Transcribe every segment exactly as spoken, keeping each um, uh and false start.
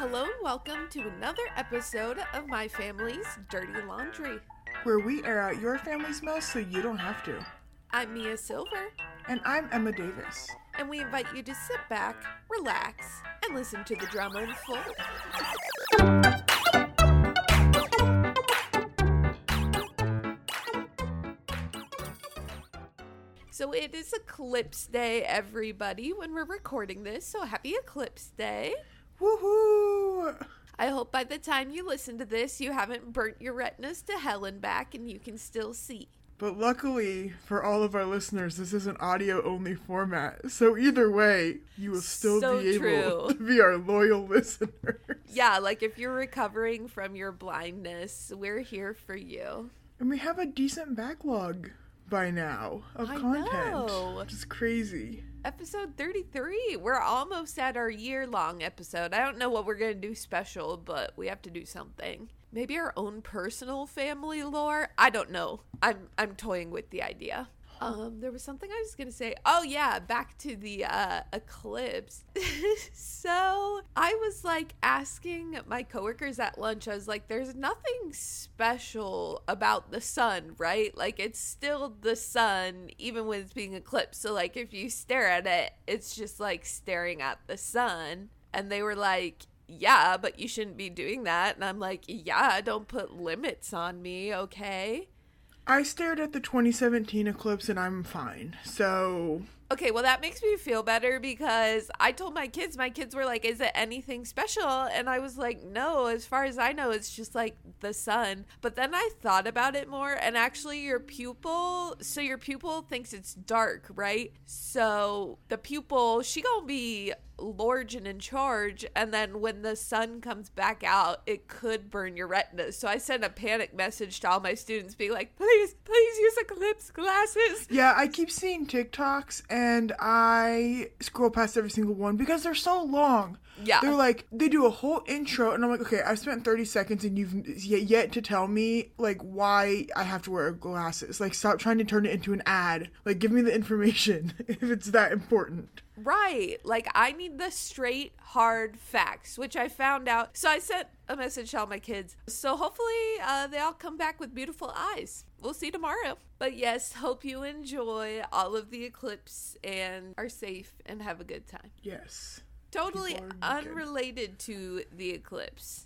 Hello and welcome to another episode of my family's Dirty Laundry, where we air out your family's mess so you don't have to. I'm Mia Silver. And I'm Emma Davis. And we invite you to sit back, relax, and listen to the drama unfold. So it is Eclipse Day, everybody, when we're recording this, so happy Eclipse Day. Woohoo! I hope by the time you listen to this, you haven't burnt your retinas to hell and back and you can still see. But luckily, for all of our listeners, this is an audio-only format. So either way, you will still so be true. able to be our loyal listeners. Yeah, like if you're recovering from your blindness, we're here for you. And we have a decent backlog by now of I content. know. Which is crazy. Episode thirty-three. We're almost at our year-long episode. I don't know what we're going to do special, but we have to do something. Maybe our own personal family lore? I don't know. I'm I'm toying with the idea. Um, there was something I was going to say. Oh, yeah, back to the uh, eclipse. So I was like asking my coworkers at lunch, I was like, there's nothing special about the sun, right? Like it's still the sun, even when it's being eclipsed. So like if you stare at it, it's just like staring at the sun. And they were like, yeah, but you shouldn't be doing that. And I'm like, yeah, don't put limits on me, okay? I stared at the twenty seventeen eclipse and I'm fine. So... Okay, well, that makes me feel better because I told my kids, my kids were like, is it anything special? And I was like, no, as far as I know, it's just like the sun. But then I thought about it more and actually your pupil, so your pupil thinks it's dark, right? So the pupil, she gonna be large and in charge, and then when the sun comes back out, it could burn your retinas. So I sent a panic message to all my students being like, please, please use eclipse glasses. Yeah, I keep seeing TikToks and I scroll past every single one because they're so long. Yeah. They're like, they do a whole intro and I'm like, okay, I've spent thirty seconds and you've yet, yet to tell me like why I have to wear glasses. Like, stop trying to turn it into an ad. Like, give me the information if it's that important. Right. Like, I need the straight, hard facts, which I found out. So I sent a message to all my kids. So hopefully uh, they all come back with beautiful eyes. We'll see tomorrow. But yes, hope you enjoy all of the eclipse and are safe and have a good time. Yes. Totally unrelated to the eclipse.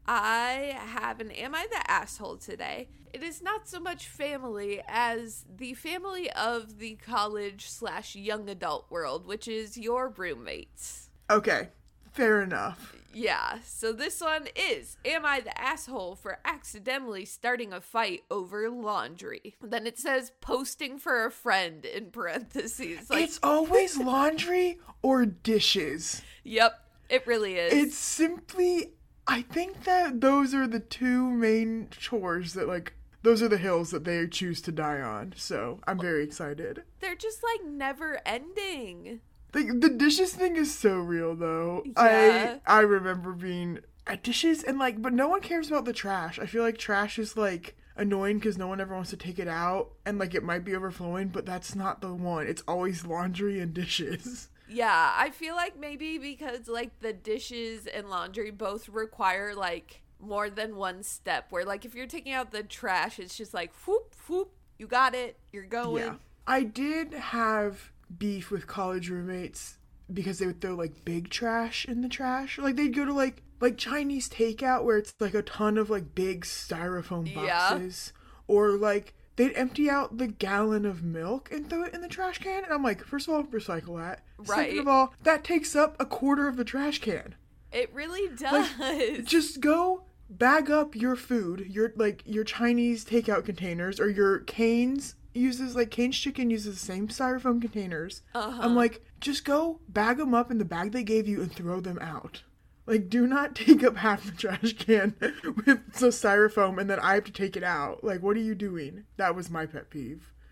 I have an Am I the Asshole today. It is not so much family as the family of the college slash young adult world, which is your roommates. Okay, fair enough. Yeah, so this one is, am I the asshole for accidentally starting a fight over laundry? Then it says posting for a friend in parentheses. Like, it's always laundry or dishes. Yep, it really is. It's simply... I think that those are the two main chores that, like, those are the hills that they choose to die on. So I'm very excited. They're just, like, never ending. Like, the dishes thing is so real, though. Yeah. I I remember being at dishes and, like, but no one cares about the trash. I feel like trash is, like, annoying because no one ever wants to take it out. And, like, it might be overflowing, but that's not the one. It's always laundry and dishes. Yeah, I feel like maybe because, like, the dishes and laundry both require, like, more than one step. Where, like, if you're taking out the trash, it's just like, whoop, whoop, you got it, you're going. Yeah. I did have beef with college roommates because they would throw, like, big trash in the trash. Like, they'd go to, like, like Chinese takeout where it's, like, a ton of, like, big styrofoam boxes. Yeah. Or, like... they'd empty out the gallon of milk and throw it in the trash can. And I'm like, first of all, recycle that. Right. Second of all, that takes up a quarter of the trash can. It really does. Like, just go bag up your food, your, like, your Chinese takeout containers, or your Cane's uses, like, Cane's Chicken uses the same styrofoam containers. Uh-huh. I'm like, just go bag them up in the bag they gave you and throw them out. Like, do not take up half the trash can with the styrofoam and then I have to take it out. Like, what are you doing? That was my pet peeve.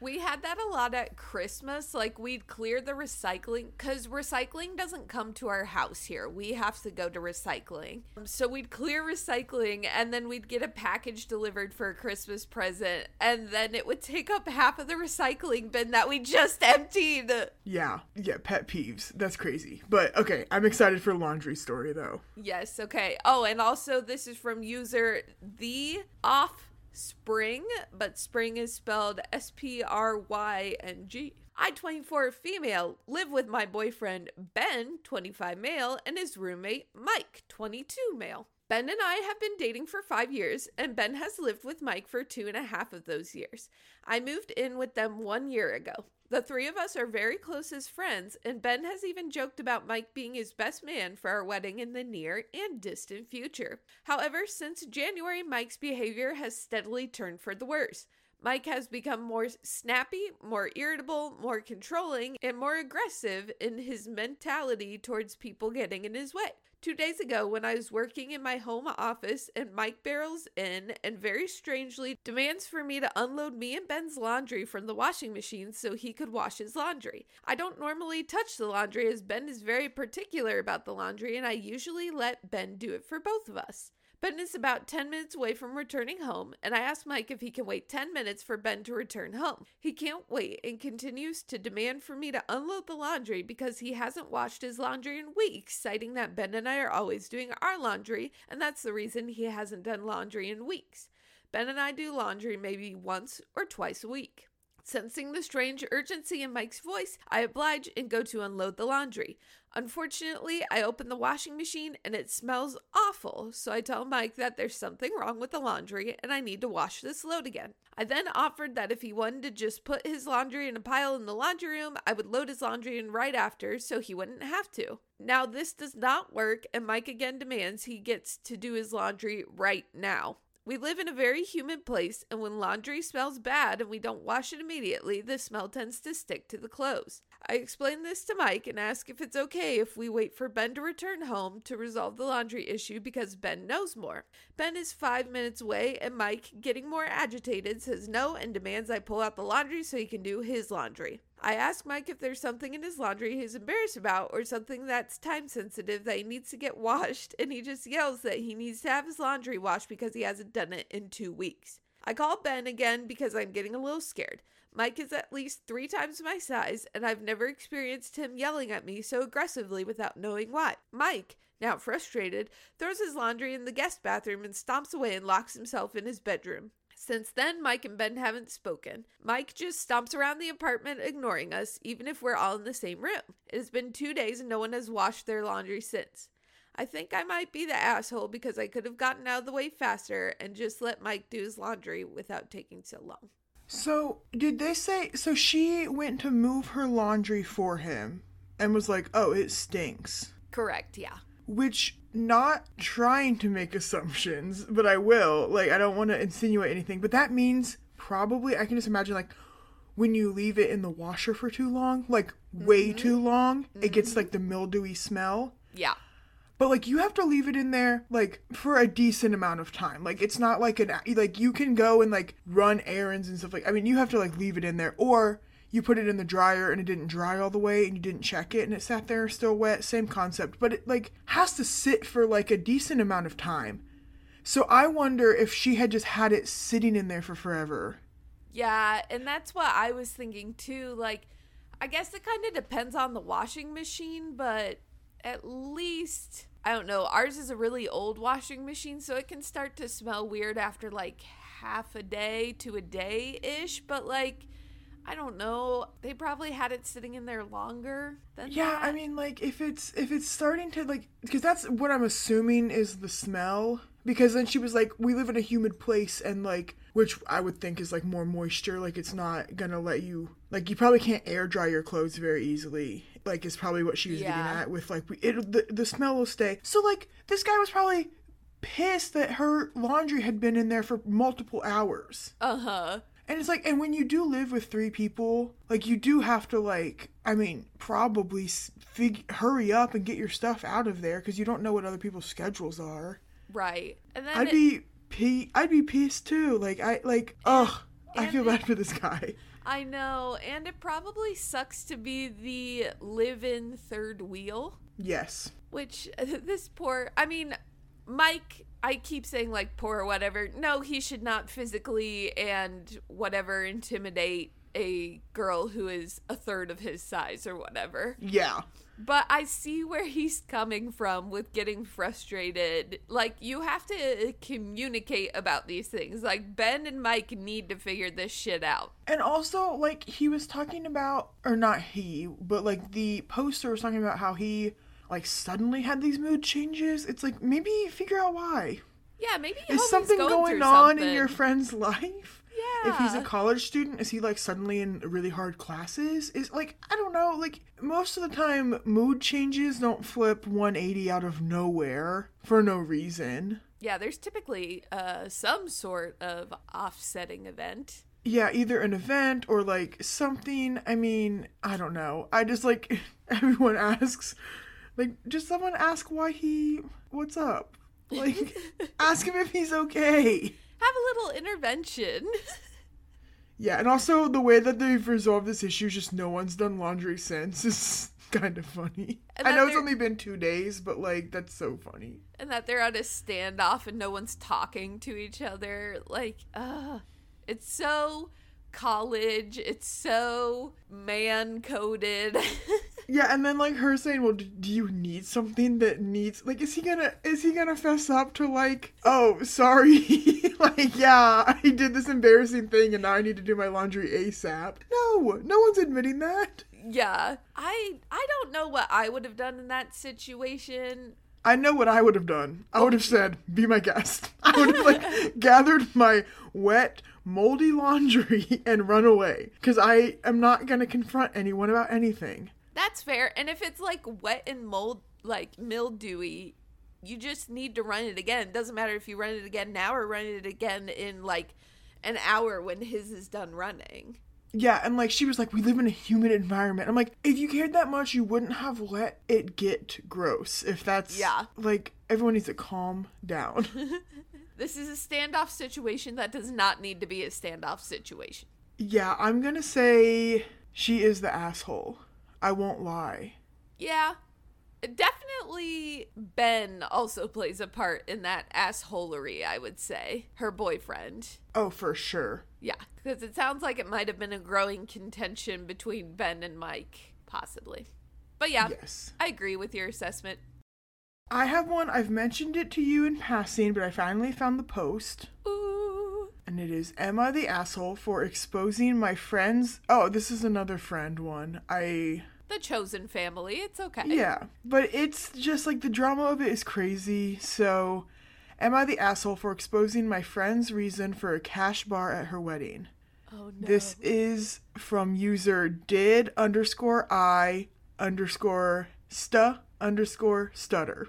We had that a lot at Christmas. Like, we'd clear the recycling, because recycling doesn't come to our house here. We have to go to recycling. So we'd clear recycling, and then we'd get a package delivered for a Christmas present, and then it would take up half of the recycling bin that we just emptied. Yeah. Yeah, pet peeves. That's crazy. But, okay, I'm excited for laundry story, though. Yes, okay. Oh, and also this is from user The Off Spring, but spring is spelled S P R Y N G. I, twenty-four, female, live with my boyfriend Ben, twenty-five, male, and his roommate Mike, twenty-two, male. Ben and I have been dating for five years, and Ben has lived with Mike for two and a half of those years. I moved in with them one year ago. The three of us are very close as friends, and Ben has even joked about Mike being his best man for our wedding in the near and distant future. However, since January, Mike's behavior has steadily turned for the worse. Mike has become more snappy, more irritable, more controlling, and more aggressive in his mentality towards people getting in his way. Two days ago, when I was working in my home office and Mike barrels in and very strangely demands for me to unload me and Ben's laundry from the washing machine so he could wash his laundry. I don't normally touch the laundry as Ben is very particular about the laundry, and I usually let Ben do it for both of us. Ben is about ten minutes away from returning home, and I asked Mike if he can wait ten minutes for Ben to return home. He can't wait and continues to demand for me to unload the laundry because he hasn't washed his laundry in weeks, citing that Ben and I are always doing our laundry, and that's the reason he hasn't done laundry in weeks. Ben and I do laundry maybe once or twice a week. Sensing the strange urgency in Mike's voice, I oblige and go to unload the laundry. Unfortunately, I open the washing machine and it smells awful, so I tell Mike that there's something wrong with the laundry and I need to wash this load again. I then offered that if he wanted to just put his laundry in a pile in the laundry room, I would load his laundry in right after so he wouldn't have to. Now this does not work, and Mike again demands he gets to do his laundry right now. We live in a very humid place, and when laundry smells bad and we don't wash it immediately, the smell tends to stick to the clothes. I explain this to Mike and ask if it's okay if we wait for Ben to return home to resolve the laundry issue because Ben knows more. Ben is five minutes away, and Mike, getting more agitated, says no and demands I pull out the laundry so he can do his laundry. I ask Mike if there's something in his laundry he's embarrassed about or something that's time sensitive that he needs to get washed, and he just yells that he needs to have his laundry washed because he hasn't done it in two weeks. I call Ben again because I'm getting a little scared. Mike is at least three times my size, and I've never experienced him yelling at me so aggressively without knowing why. Mike, now frustrated, throws his laundry in the guest bathroom and stomps away and locks himself in his bedroom. Since then, Mike and Ben haven't spoken. Mike just stomps around the apartment ignoring us, even if we're all in the same room. It has been two days and no one has washed their laundry since. I think I might be the asshole because I could have gotten out of the way faster and just let Mike do his laundry without taking so long. So, did they say, so she went to move her laundry for him and was like, oh, it stinks. Correct, yeah. Which, not trying to make assumptions, but I will, like, I don't want to insinuate anything, but that means probably, I can just imagine, like, when you leave it in the washer for too long, like, way mm-hmm. too long, mm-hmm. it gets, like, the mildewy smell. Yeah. But, like, you have to leave it in there, like, for a decent amount of time. Like, it's not like an, like, you can go and, like, run errands and stuff like, I mean, you have to, like, leave it in there. Or you put it in the dryer and it didn't dry all the way and you didn't check it and it sat there still wet. Same concept. But it, like, has to sit for, like, a decent amount of time. So I wonder if she had just had it sitting in there for forever. Yeah, and that's what I was thinking, too. Like, I guess it kind of depends on the washing machine, but at least, I don't know, ours is a really old washing machine, so it can start to smell weird after like half a day to a day-ish, but like, I don't know, they probably had it sitting in there longer than yeah, that. I mean, like, if it's, if it's starting to, like, because that's what I'm assuming is the smell, because then she was like, we live in a humid place, and like, which I would think is like more moisture, like it's not gonna let you, like, you probably can't air dry your clothes very easily, like, is probably what she was yeah. getting at with, like, it, the, the smell will stay. So, like, this guy was probably pissed that her laundry had been in there for multiple hours. Uh-huh. And it's like, and when you do live with three people, like, you do have to, like, I mean, probably fig- hurry up and get your stuff out of there, because you don't know what other people's schedules are. Right. And then I'd it- be, pe- I'd be pissed, too. Like, I, like, ugh, I feel bad for this guy. I know, and it probably sucks to be the live-in third wheel. Yes. Which, this poor, I mean, Mike, I keep saying, like, poor or whatever. No, he should not physically and whatever intimidate a girl who is a third of his size or whatever. Yeah. But I see where he's coming from with getting frustrated. Like, you have to communicate about these things. Like, Ben and Mike need to figure this shit out. And also, like, he was talking about, or not he, but, like, the poster was talking about how he, like, suddenly had these mood changes. It's like, maybe figure out why. Yeah, maybe Is something going, going on something. in your friend's life? Yeah. If he's a college student, is he, like, suddenly in really hard classes? Is, like, I don't know, like, most of the time, mood changes don't flip one eighty out of nowhere for no reason. Yeah, there's typically uh, some sort of offsetting event. Yeah, either an event or, like, something. I mean, I don't know. I just, like, everyone asks, like, just someone ask why he, what's up? Like, ask him if he's okay. Have a little intervention. Yeah, and also the way that they've resolved this issue, just no one's done laundry since, is kind of funny. I know it's only been two days, but, like, that's so funny. And that they're on a standoff and no one's talking to each other. Like, uh, it's so college. It's so man-coded. Yeah, and then, like, her saying, well, do you need something that needs, like, is he gonna, is he gonna fess up to, like, oh, sorry, like, yeah, I did this embarrassing thing and now I need to do my laundry ASAP. No, no one's admitting that. Yeah, I, I don't know what I would have done in that situation. I know what I would have done. I would have said, be my guest. I would have, like, gathered my wet, moldy laundry and run away. Because I am not gonna confront anyone about anything. That's fair. And if it's, like, wet and mold, like, mildewy, you just need to run it again. It doesn't matter if you run it again now or run it again in, like, an hour when his is done running. Yeah, and, like, she was like, we live in a humid environment. I'm like, if you cared that much, you wouldn't have let it get gross. If that's, yeah. Like, everyone needs to calm down. This is a standoff situation that does not need to be a standoff situation. Yeah, I'm gonna say she is the asshole. I won't lie. Yeah. Definitely Ben also plays a part in that assholery, I would say. Her boyfriend. Oh, for sure. Yeah, because it sounds like it might have been a growing contention between Ben and Mike, possibly. But yeah, yes. I agree with your assessment. I have one. I've mentioned it to you in passing, but I finally found the post. Ooh. And it is, am I the asshole for exposing my friends? Oh, this is another friend one. I... The chosen family, it's okay. Yeah, but it's just like the drama of it is crazy. So, am I the asshole for exposing my friend's reason for a cash bar at her wedding? Oh no. This is from user did underscore I underscore sta underscore stutter.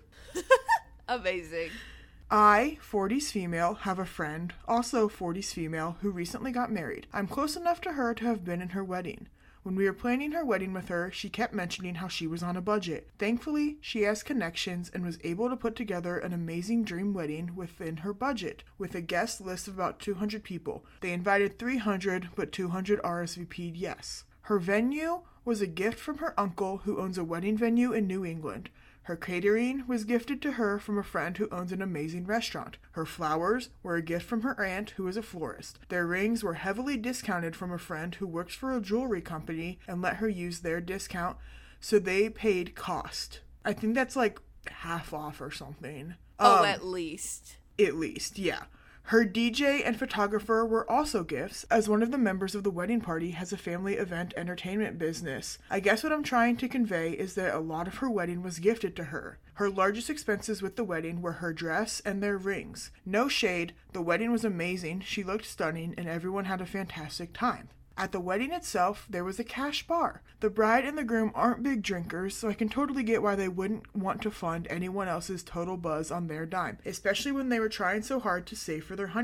Amazing. I, forties female, have a friend, also forties female, who recently got married. I'm close enough to her to have been in her wedding. When we were planning her wedding with her, she kept mentioning how she was on a budget. Thankfully, she has connections and was able to put together an amazing dream wedding within her budget, with a guest list of about two hundred people. They invited three hundred, but two hundred R S V P'd yes. Her venue was a gift from her uncle, who owns a wedding venue in New England. Her catering was gifted to her from a friend who owns an amazing restaurant. Her flowers were a gift from her aunt, who is a florist. Their rings were heavily discounted from a friend who works for a jewelry company and let her use their discount, so they paid cost. I think that's like half off or something. Oh, um, at least. At least, yeah. Her D J and photographer were also gifts, as one of the members of the wedding party has a family event entertainment business. I guess what I'm trying to convey is that a lot of her wedding was gifted to her. Her largest expenses with the wedding were her dress and their rings. No shade, the wedding was amazing, she looked stunning, and everyone had a fantastic time. At the wedding itself, there was a cash bar. The bride and the groom aren't big drinkers, so I can totally get why they wouldn't want to fund anyone else's total buzz on their dime, especially when they were trying so hard to save for their honeymoon.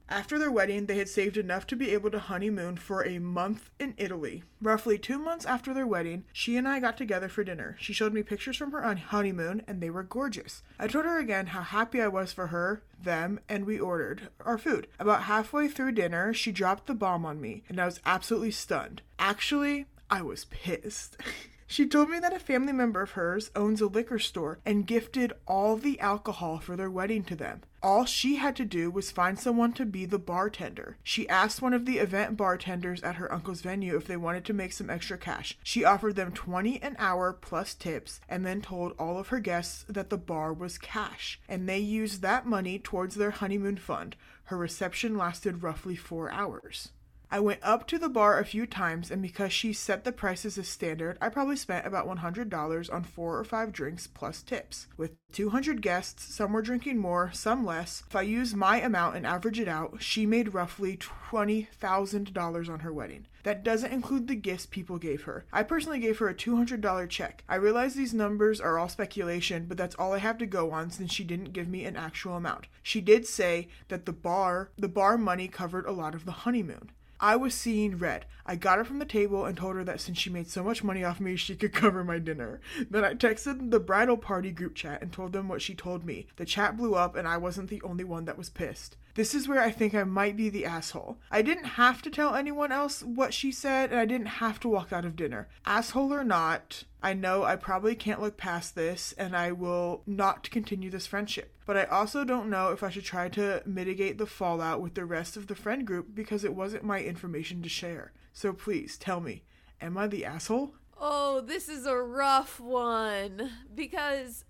After their wedding, they had saved enough to be able to honeymoon for a month in Italy. Roughly two months after their wedding, she and I got together for dinner. She showed me pictures from her honeymoon, and they were gorgeous. I told her again how happy I was for her, them, and we ordered our food. About halfway through dinner, she dropped the bomb on me, and I was absolutely stunned. Actually, I was pissed. She told me that a family member of hers owns a liquor store and gifted all the alcohol for their wedding to them. All she had to do was find someone to be the bartender. She asked one of the event bartenders at her uncle's venue if they wanted to make some extra cash. She offered them twenty dollars an hour plus tips and then told all of her guests that the bar was cash, and they used that money towards their honeymoon fund. Her reception lasted roughly four hours. I went up to the bar a few times, and because she set the prices as standard, I probably spent about one hundred dollars on four or five drinks plus tips. With two hundred guests, some were drinking more, some less. If I use my amount and average it out, she made roughly twenty thousand dollars on her wedding. That doesn't include the gifts people gave her. I personally gave her a two hundred dollars check. I realize these numbers are all speculation, but that's all I have to go on since she didn't give me an actual amount. She did say that the bar, the bar money covered a lot of the honeymoon. I was seeing red. I got her from the table and told her that since she made so much money off me, she could cover my dinner. Then I texted the bridal party group chat and told them what she told me. The chat blew up and I wasn't the only one that was pissed. This is where I think I might be the asshole. I didn't have to tell anyone else what she said, and I didn't have to walk out of dinner. Asshole or not, I know I probably can't look past this, and I will not continue this friendship. But I also don't know if I should try to mitigate the fallout with the rest of the friend group because it wasn't my information to share. So please, tell me, am I the asshole? Oh, this is a rough one, because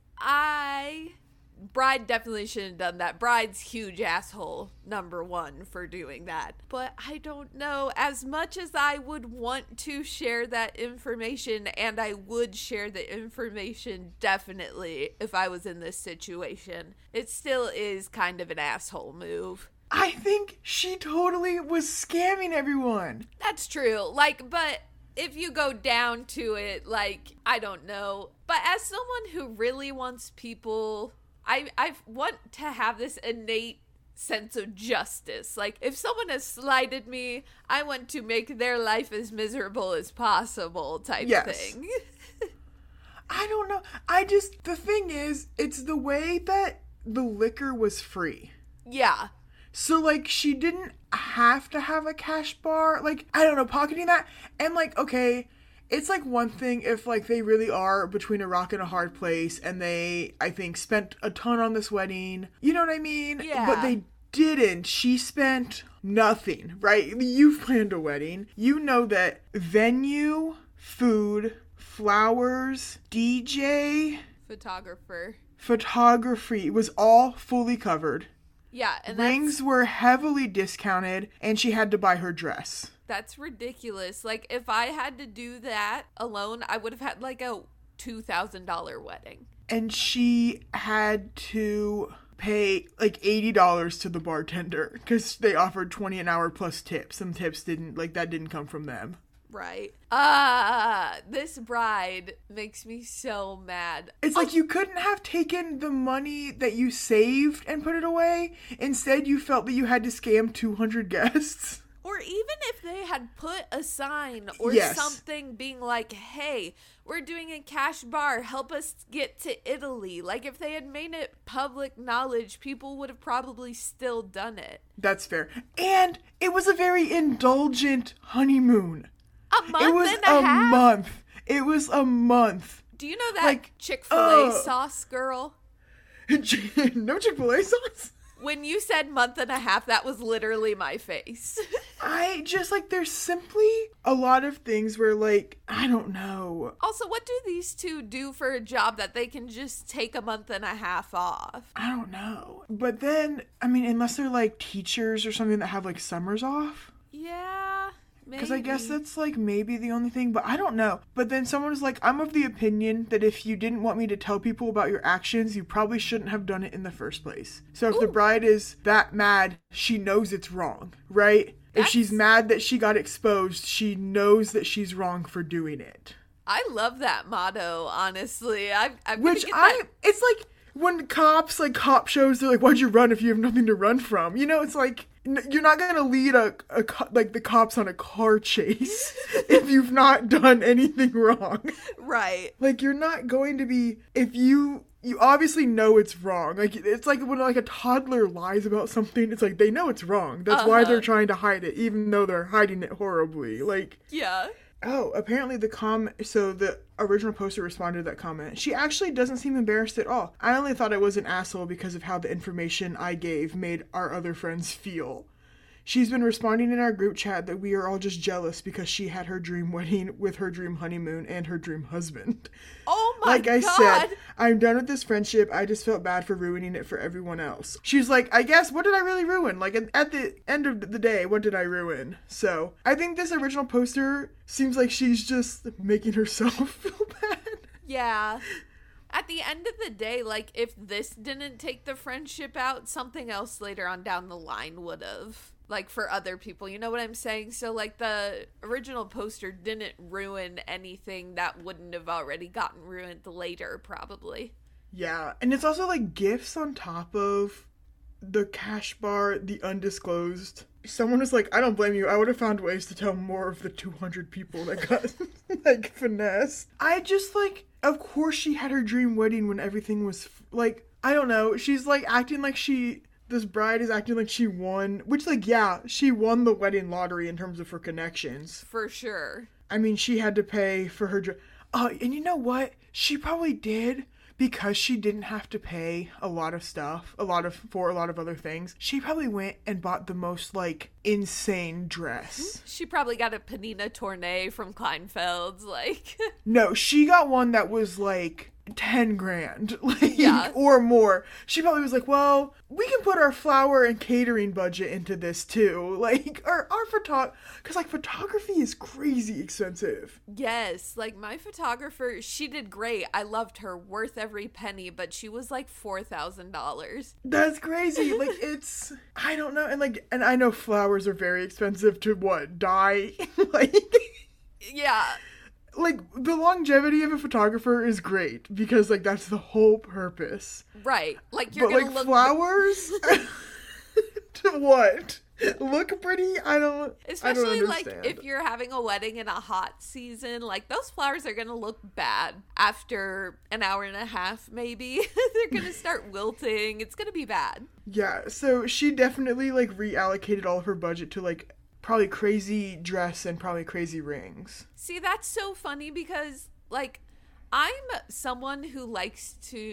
I... Bride definitely shouldn't have done that. Bride's huge asshole, number one, for doing that. But I don't know. As much as I would want to share that information, and I would share the information definitely if I was in this situation, it still is kind of an asshole move. I think she totally was scamming everyone. That's true. Like, but... if you go down to it, like, I don't know. But as someone who really wants people... I, I want to have this innate sense of justice. Like, if someone has slighted me, I want to make their life as miserable as possible type yes. thing. I don't know. I just, the thing is, it's the way that the liquor was free. Yeah. So, like, she didn't have to have a cash bar. Like, I don't know, pocketing that. And, like, okay... it's like one thing if, like, they really are between a rock and a hard place and they, I think, spent a ton on this wedding. You know what I mean? Yeah. But they didn't. She spent nothing, right? You've planned a wedding. You know that venue, food, flowers, D J... photographer. Photography was all fully covered. Yeah, and rings that's... were heavily discounted, and she had to buy her dress. That's ridiculous. Like, if I had to do that alone, I would have had, like, a two thousand dollars wedding. And she had to pay, like, eighty dollars to the bartender because they offered twenty dollars an hour plus tips. Some tips didn't, like, that didn't come from them. Right. Ah, uh, this bride makes me so mad. It's like you couldn't have taken the money that you saved and put it away. Instead, you felt that you had to scam two hundred guests. Or even if they had put a sign or yes. something being like, hey, we're doing a cash bar, help us get to Italy. Like, if they had made it public knowledge, people would have probably still done it. That's fair. And it was a very indulgent honeymoon. A month it was and a, a half? month. It was a month. Do you know that like, Chick-fil-A uh, sauce, girl? No Chick-fil-A sauce? When you said month and a half, that was literally my face. I just, like, there's simply a lot of things where, like, I don't know. Also, what do these two do for a job that they can just take a month and a half off? I don't know. But then, I mean, unless they're, like, teachers or something that have, like, summers off. Yeah, because I guess that's, like, maybe the only thing, but I don't know. But then someone was like, I'm of the opinion that if you didn't want me to tell people about your actions, you probably shouldn't have done it in the first place. So if Ooh. the bride is that mad, she knows it's wrong, right? That's... If she's mad that she got exposed, she knows that she's wrong for doing it. I love that motto, honestly. I, I'm Which I, that... it's like, when cops, like cop shows, they're like, why'd you run if you have nothing to run from? You know, it's like, n- you're not going to lead a, a, co- like the cops on a car chase if you've not done anything wrong. Right. Like, you're not going to be, if you, you obviously know it's wrong. Like, it's like when like a toddler lies about something, it's like, they know it's wrong. That's uh-huh. why they're trying to hide it, even though they're hiding it horribly. Like, yeah. Oh, apparently the com- so the original poster responded to that comment. She actually doesn't seem embarrassed at all. I only thought I was an asshole because of how the information I gave made our other friends feel. She's been responding in our group chat that we are all just jealous because she had her dream wedding with her dream honeymoon and her dream husband. Oh my like I God. said, I'm done with this friendship. I just felt bad for ruining it for everyone else. She's like, I guess, what did I really ruin? Like, at the end of the day, what did I ruin? So, I think this original poster seems like she's just making herself feel bad. Yeah. At the end of the day, like, if this didn't take the friendship out, something else later on down the line would have. Like, for other people, you know what I'm saying? So, like, the original poster didn't ruin anything that wouldn't have already gotten ruined later, probably. Yeah, and it's also, like, gifts on top of the cash bar, the undisclosed. Someone was like, I don't blame you. I would have found ways to tell more of the two hundred people that got, like, finessed. I just, like, of course she had her dream wedding when everything was, like, I don't know. She's, like, acting like she... This bride is acting like she won, which, like, yeah, she won the wedding lottery in terms of her connections. For sure. I mean, she had to pay for her... Dr- oh, and you know what? She probably did, because she didn't have to pay a lot of stuff, a lot of, for a lot of other things. She probably went and bought the most, like, insane dress. She probably got a Panina Tournay from Kleinfeld's, like... No, she got one that was, like... ten grand, like, yeah. or more. She probably was like, well, we can put our flower and catering budget into this too. Like, our, our photog, because, like, photography is crazy expensive. Yes, like, my photographer, she did great. I loved her, worth every penny, but she was, like, four thousand dollars. That's crazy. Like, it's, I don't know. And, like, and I know flowers are very expensive to, what, dye? Like, yeah. Like, the longevity of a photographer is great because, like, that's the whole purpose. Right. Like, you're but, gonna like, look... flowers? To what? Look pretty? I don't Especially, I don't like, if you're having a wedding in a hot season, like, those flowers are gonna look bad after an hour and a half, maybe. They're gonna start wilting. It's gonna be bad. Yeah, so she definitely, like, reallocated all of her budget to, like, probably crazy dress and probably crazy rings. See, that's so funny because, like, I'm someone who likes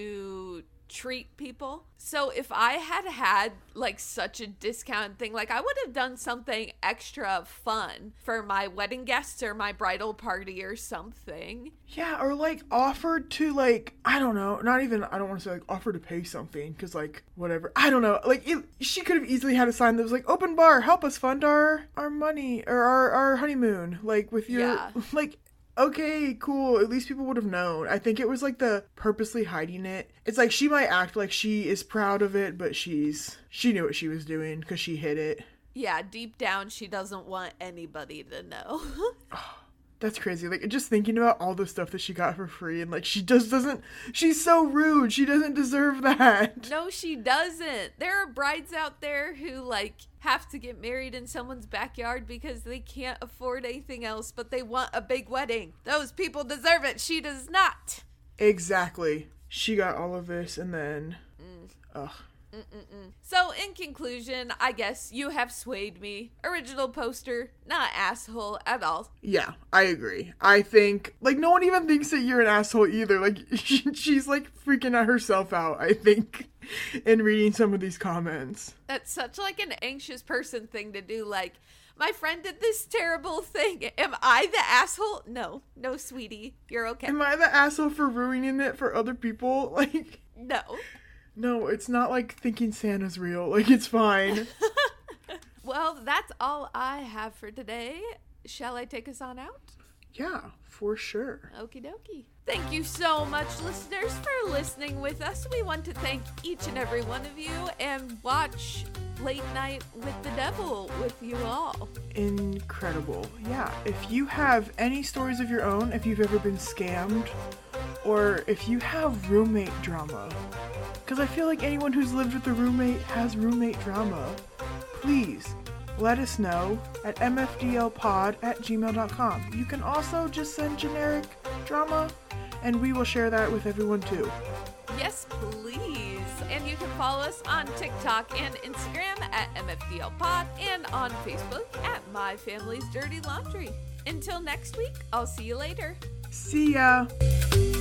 to treat people. So if I had had, like, such a discount thing, like, I would have done something extra fun for my wedding guests or my bridal party or something. Yeah, or, like, offered to, like, I don't know, not even, I don't want to say, like, offer to pay something, because, like, whatever. I don't know. Like, it, she could have easily had a sign that was like, open bar, help us fund our, our money, or our, our honeymoon, like, with your, yeah. like, okay, cool. At least people would have known. I think it was like the purposely hiding it. It's like she might act like she is proud of it, but she's she knew what she was doing because she hid it. Yeah, deep down, she doesn't want anybody to know. Oh, that's crazy. Like, just thinking about all the stuff that she got for free, and, like, she just doesn't, she's so rude. She doesn't deserve that. No, she doesn't. There are brides out there who, like, have to get married in someone's backyard because they can't afford anything else, but they want a big wedding. Those people deserve it. She does not. Exactly. She got all of this, and then, Mm. ugh. Mm-mm-mm. So, in conclusion, I guess you have swayed me. Original poster, not asshole at all. Yeah, I agree. I think, like, no one even thinks that you're an asshole either. Like, she, she's, like, freaking out herself out, I think, in reading some of these comments. That's such, like, an anxious person thing to do. Like, my friend did this terrible thing. Am I the asshole? No. No, sweetie. You're okay. Am I the asshole for ruining it for other people? Like, no. No, it's not like thinking Santa's real. Like, it's fine. Well, that's all I have for today. Shall I take us on out? Yeah, for sure. Okie dokie. Thank you so much, listeners, for listening with us. We want to thank each and every one of you and watch Late Night with the Devil with you all. Incredible. Yeah, if you have any stories of your own, if you've ever been scammed or if you have roommate drama, because I feel like anyone who's lived with a roommate has roommate drama, please let us know at m f d l pod at gmail dot com. You can also just send generic drama, and we will share that with everyone too. Yes, please. And you can follow us on TikTok and Instagram at M F D L Pod and on Facebook at My Family's Dirty Laundry. Until next week, I'll see you later. See ya!